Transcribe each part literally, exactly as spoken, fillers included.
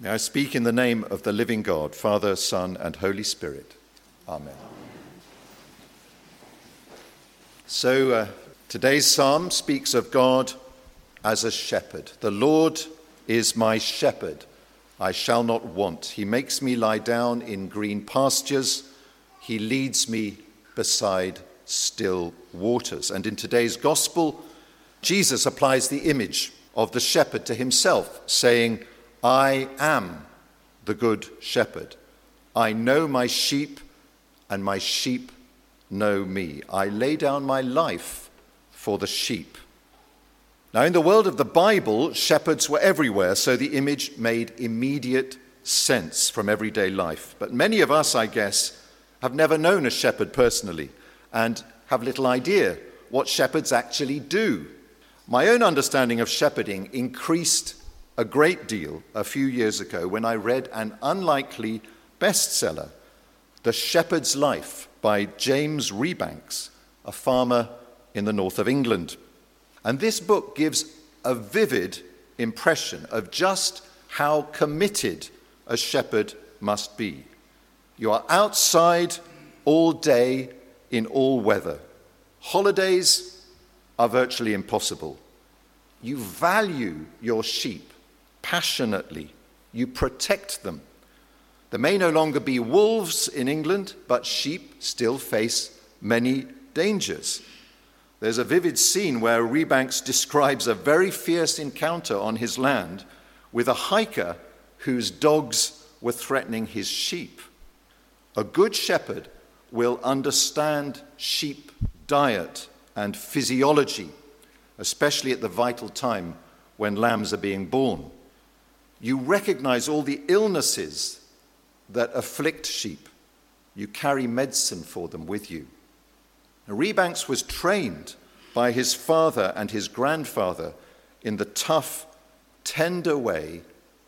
May I speak in the name of the living God, Father, Son, and Holy Spirit. Amen. So uh, today's psalm speaks of God as a shepherd. The Lord is my shepherd. I shall not want. He makes me lie down in green pastures. He leads me beside still waters. And in today's gospel, Jesus applies the image of the shepherd to himself, saying, I am the good shepherd. I know my sheep, and my sheep know me. I lay down my life for the sheep. Now, in the world of the Bible, shepherds were everywhere, so the image made immediate sense from everyday life. But many of us, I guess, have never known a shepherd personally and have little idea what shepherds actually do. My own understanding of shepherding increased a great deal a few years ago when I read an unlikely bestseller, The Shepherd's Life by James Rebanks, a farmer in the north of England. And this book gives a vivid impression of just how committed a shepherd must be. You are outside all day in all weather. Holidays are virtually impossible. You value your sheep passionately. You protect them. There may no longer be wolves in England, but sheep still face many dangers. There's a vivid scene where Rebanks describes a very fierce encounter on his land with a hiker whose dogs were threatening his sheep. A good shepherd will understand sheep diet and physiology, especially at the vital time when lambs are being born. You recognize all the illnesses that afflict sheep. You carry medicine for them with you. Now, Rebanks was trained by his father and his grandfather in the tough, tender way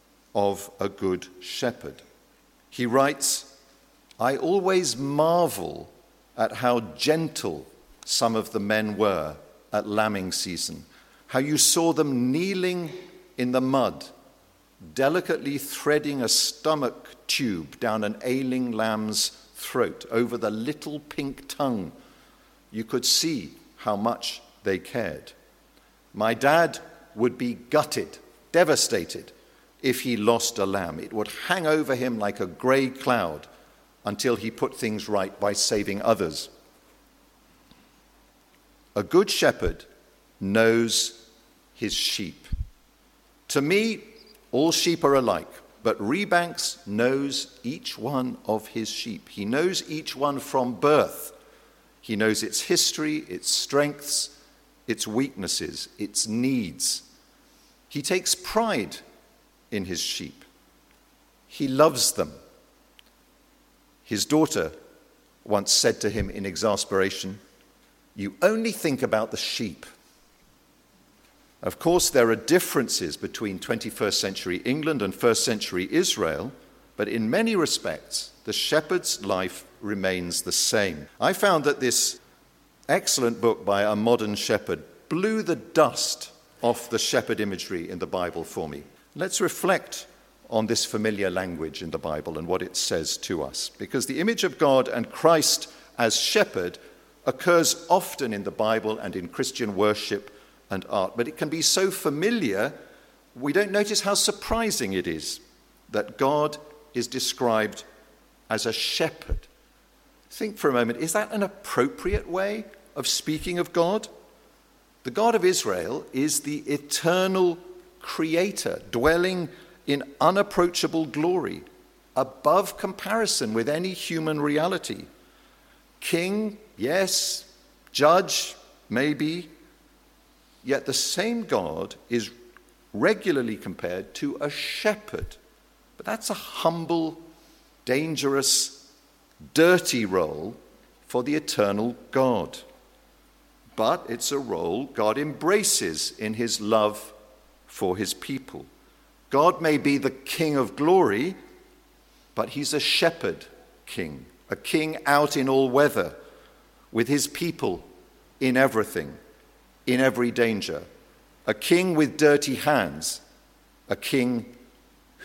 of a good shepherd. He writes, I always marvel at how gentle some of the men were at lambing season, how you saw them kneeling in the mud, delicately threading a stomach tube down an ailing lamb's throat over the little pink tongue. You could see how much they cared. My dad would be gutted, devastated, if he lost a lamb. It would hang over him like a grey cloud until he put things right by saving others. A good shepherd knows his sheep. To me, all sheep are alike, but Rebanks knows each one of his sheep. He knows each one from birth. He knows its history, its strengths, its weaknesses, its needs. He takes pride in his sheep. He loves them. His daughter once said to him in exasperation, "You only think about the sheep." Of course, there are differences between twenty-first century England and first century Israel, but in many respects, the shepherd's life remains the same. I found that this excellent book by a modern shepherd blew the dust off the shepherd imagery in the Bible for me. Let's reflect on this familiar language in the Bible and what it says to us, because the image of God and Christ as shepherd occurs often in the Bible and in Christian worship and art, but it can be so familiar we don't notice how surprising it is that God is described as a shepherd. Think for a moment, is that an appropriate way of speaking of God? The God of Israel is the eternal creator, dwelling in unapproachable glory, above comparison with any human reality. King, yes. Judge, maybe. Yet the same God is regularly compared to a shepherd. But that's a humble, dangerous, dirty role for the eternal God. But it's a role God embraces in his love for his people. God may be the King of glory, but he's a shepherd king, a king out in all weather, with his people in everything, in every danger, a king with dirty hands, a king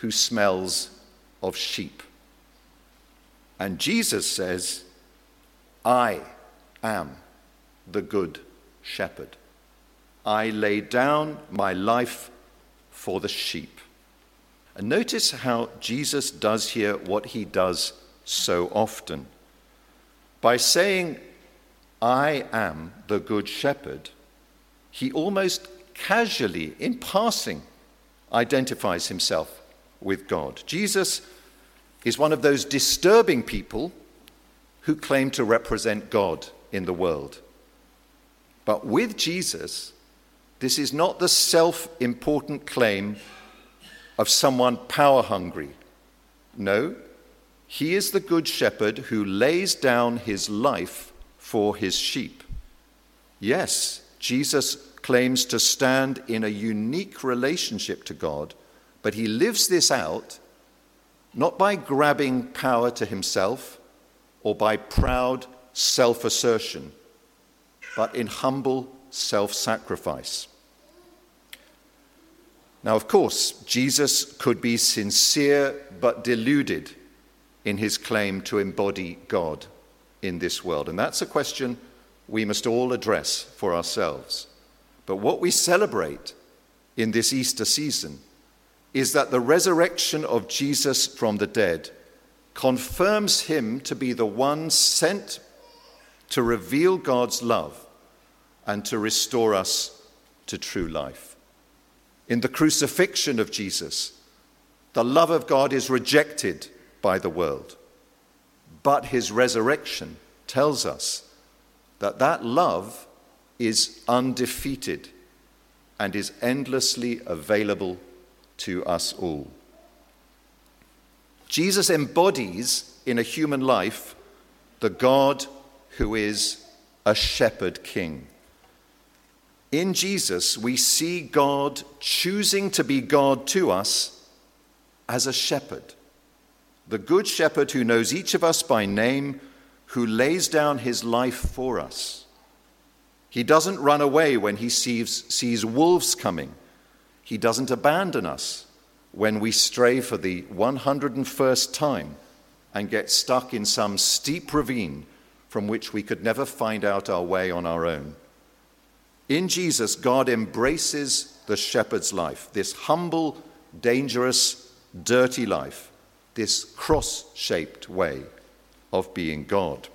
who smells of sheep. And Jesus says, I am the good shepherd. I lay down my life for the sheep. And notice how Jesus does here what he does so often. By saying, I am the good shepherd, he almost casually, in passing, identifies himself with God. Jesus is one of those disturbing people who claim to represent God in the world. But with Jesus, this is not the self-important claim of someone power-hungry. No, he is the good shepherd who lays down his life for his sheep. Yes, Jesus claims to stand in a unique relationship to God, but he lives this out not by grabbing power to himself or by proud self-assertion, but in humble self-sacrifice. Now, of course, Jesus could be sincere but deluded in his claim to embody God in this world. And that's a question we must all address for ourselves. But what we celebrate in this Easter season is that the resurrection of Jesus from the dead confirms him to be the one sent to reveal God's love and to restore us to true life. In the crucifixion of Jesus, the love of God is rejected by the world. But his resurrection tells us that that love is undefeated and is endlessly available to us all. Jesus embodies in a human life the God who is a shepherd king. In Jesus, we see God choosing to be God to us as a shepherd. The good shepherd who knows each of us by name, who lays down his life for us. He doesn't run away when he sees, sees wolves coming. He doesn't abandon us when we stray for the one hundred first time and get stuck in some steep ravine from which we could never find out our way on our own. In Jesus, God embraces the shepherd's life, this humble, dangerous, dirty life, this cross-shaped way of being God.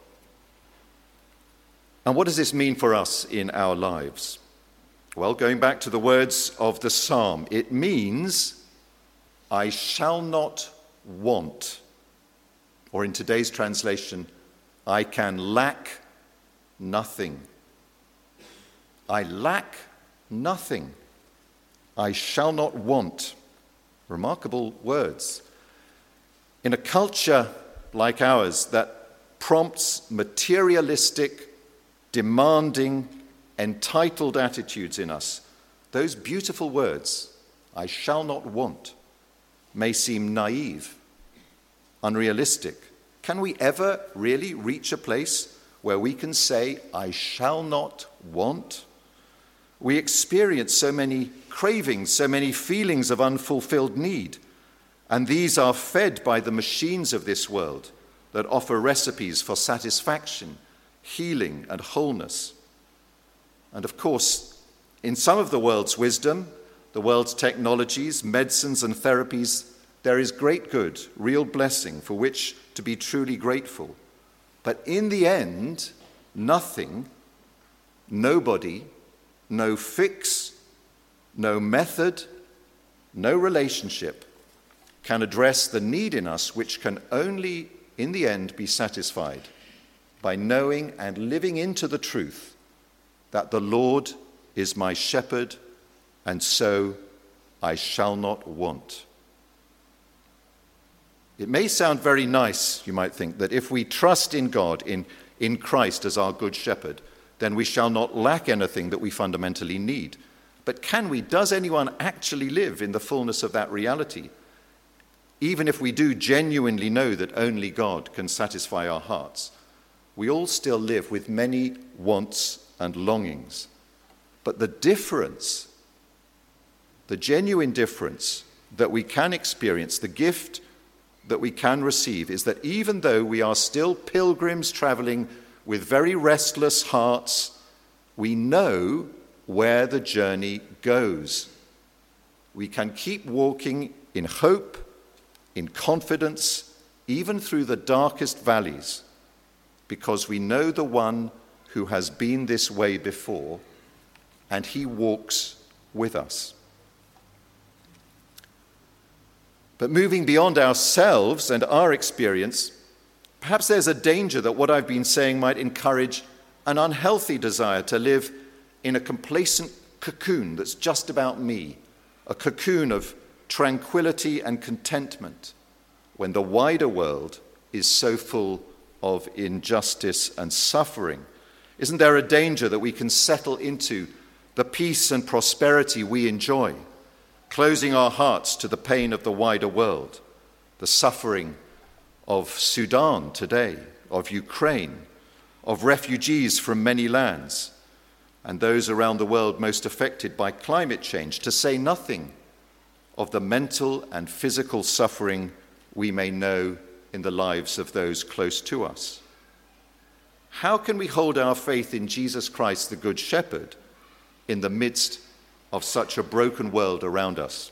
And what does this mean for us in our lives? Well, going back to the words of the psalm, it means, I shall not want, or in today's translation, I can lack nothing. I lack nothing. I shall not want. Remarkable words. In a culture like ours that prompts materialistic, demanding, entitled attitudes in us, those beautiful words, I shall not want, may seem naive, unrealistic. Can we ever really reach a place where we can say, I shall not want? We experience so many cravings, so many feelings of unfulfilled need, and these are fed by the machines of this world that offer recipes for satisfaction, healing, and wholeness. And of course, in some of the world's wisdom, the world's technologies, medicines, and therapies, there is great good, real blessing for which to be truly grateful. But in the end, nothing, nobody, no fix, no method, no relationship can address the need in us which can only, in the end, be satisfied by knowing and living into the truth that the Lord is my shepherd, and so I shall not want. It may sound very nice, you might think, that if we trust in God, in, in Christ as our good shepherd, then we shall not lack anything that we fundamentally need. But can we, does anyone actually live in the fullness of that reality? Even if we do genuinely know that only God can satisfy our hearts, we all still live with many wants and longings. But the difference, the genuine difference that we can experience, the gift that we can receive, is that even though we are still pilgrims traveling with very restless hearts, we know where the journey goes. We can keep walking in hope, in confidence, even through the darkest valleys, because we know the one who has been this way before, and he walks with us. But moving beyond ourselves and our experience, perhaps there's a danger that what I've been saying might encourage an unhealthy desire to live in a complacent cocoon that's just about me, a cocoon of tranquility and contentment, when the wider world is so full of injustice and suffering. Isn't there a danger that we can settle into the peace and prosperity we enjoy, closing our hearts to the pain of the wider world, the suffering of Sudan today, of Ukraine, of refugees from many lands, and those around the world most affected by climate change, to say nothing of the mental and physical suffering we may know in the lives of those close to us? How can we hold our faith in Jesus Christ, the Good Shepherd, in the midst of such a broken world around us?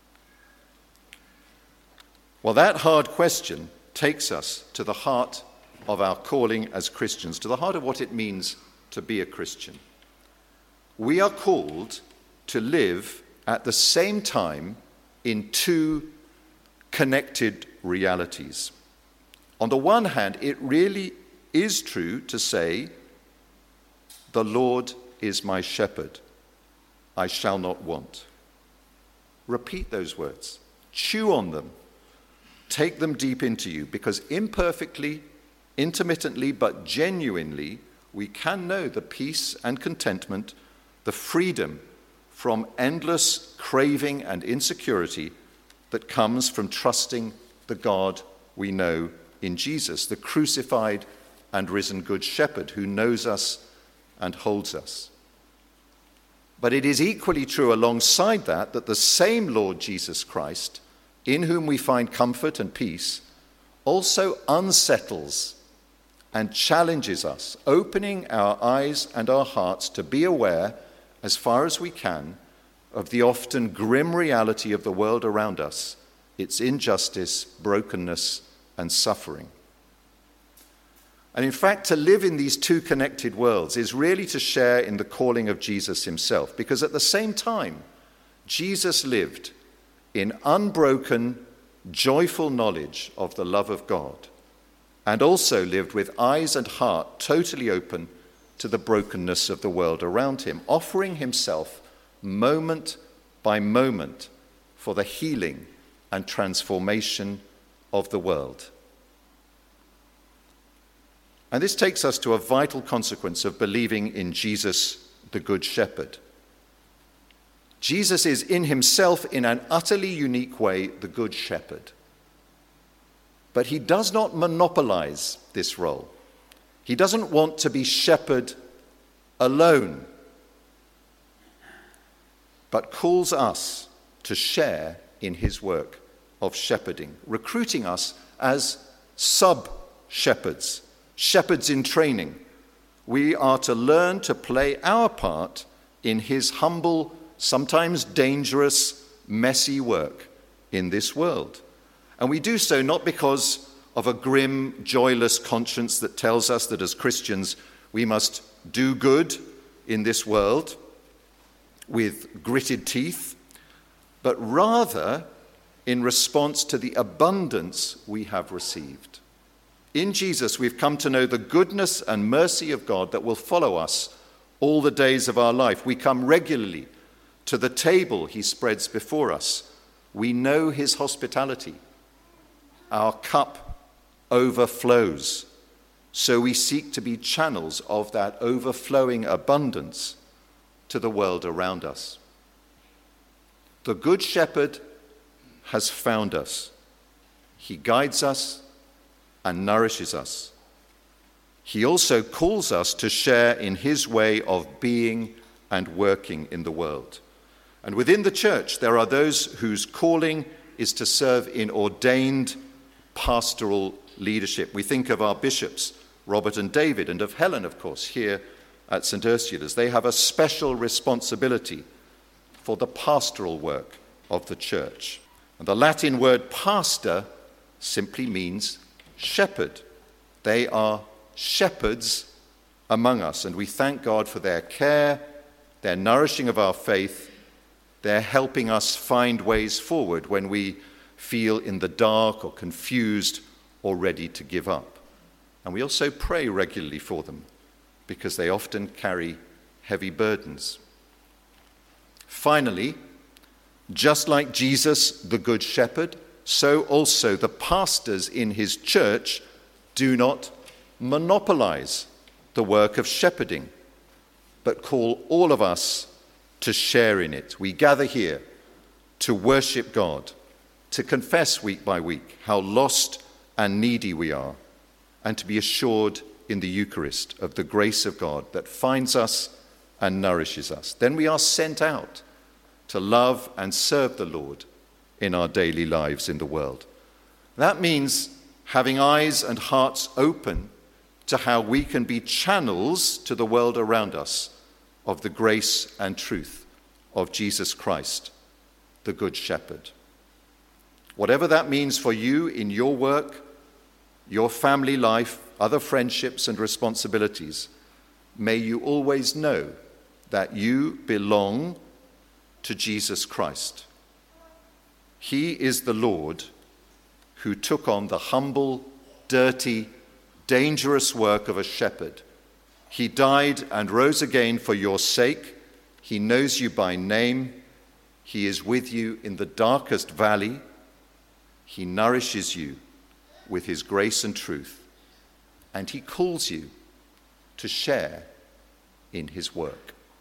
Well, that hard question takes us to the heart of our calling as Christians, to the heart of what it means to be a Christian. We are called to live at the same time in two connected realities. On the one hand, it really is true to say, "The Lord is my shepherd, I shall not want." Repeat those words, chew on them, take them deep into you, because imperfectly, intermittently, but genuinely, we can know the peace and contentment, the freedom from endless craving and insecurity that comes from trusting the God we know in Jesus, the crucified and risen Good Shepherd who knows us and holds us. But it is equally true alongside that, that the same Lord Jesus Christ, in whom we find comfort and peace, also unsettles and challenges us, opening our eyes and our hearts to be aware, as far as we can, of the often grim reality of the world around us, its injustice, brokenness, and suffering. And in fact, to live in these two connected worlds is really to share in the calling of Jesus himself, because at the same time, Jesus lived in unbroken, joyful knowledge of the love of God, and also lived with eyes and heart totally open to the brokenness of the world around him, offering himself moment by moment for the healing and transformation of the world. And this takes us to a vital consequence of believing in Jesus, the Good Shepherd. Jesus is in himself, in an utterly unique way, the Good Shepherd. But he does not monopolize this role. He doesn't want to be shepherd alone, but calls us to share in his work of shepherding, recruiting us as sub-shepherds, shepherds in training. We are to learn to play our part in his humble, sometimes dangerous, messy work in this world. And we do so not because of a grim, joyless conscience that tells us that as Christians we must do good in this world with gritted teeth, but rather in response to the abundance we have received. In Jesus, we've come to know the goodness and mercy of God that will follow us all the days of our life. We come regularly to the table he spreads before us. We know his hospitality. Our cup overflows, so we seek to be channels of that overflowing abundance to the world around us. The Good Shepherd has found us. He guides us and nourishes us. He also calls us to share in his way of being and working in the world. And within the church, there are those whose calling is to serve in ordained pastoral leadership. We think of our bishops, Robert and David, and of Helen, of course, here at Saint Ursula's. They have a special responsibility for the pastoral work of the church. And the Latin word pastor simply means shepherd. They are shepherds among us, and we thank God for their care, their nourishing of our faith, their helping us find ways forward when we feel in the dark or confused or ready to give up. And we also pray regularly for them because they often carry heavy burdens. Finally, just like Jesus, the Good Shepherd, so also the pastors in his church do not monopolize the work of shepherding, but call all of us to share in it. We gather here to worship God, to confess week by week how lost and needy we are, and to be assured in the Eucharist of the grace of God that finds us and nourishes us. Then we are sent out to love and serve the Lord in our daily lives in the world. That means having eyes and hearts open to how we can be channels to the world around us of the grace and truth of Jesus Christ, the Good Shepherd. Whatever that means for you in your work, your family life, other friendships and responsibilities, may you always know that you belong to Jesus Christ. He is the Lord who took on the humble, dirty, dangerous work of a shepherd. He died and rose again for your sake. He knows you by name. He is with you in the darkest valley. He nourishes you with his grace and truth, and he calls you to share in his work.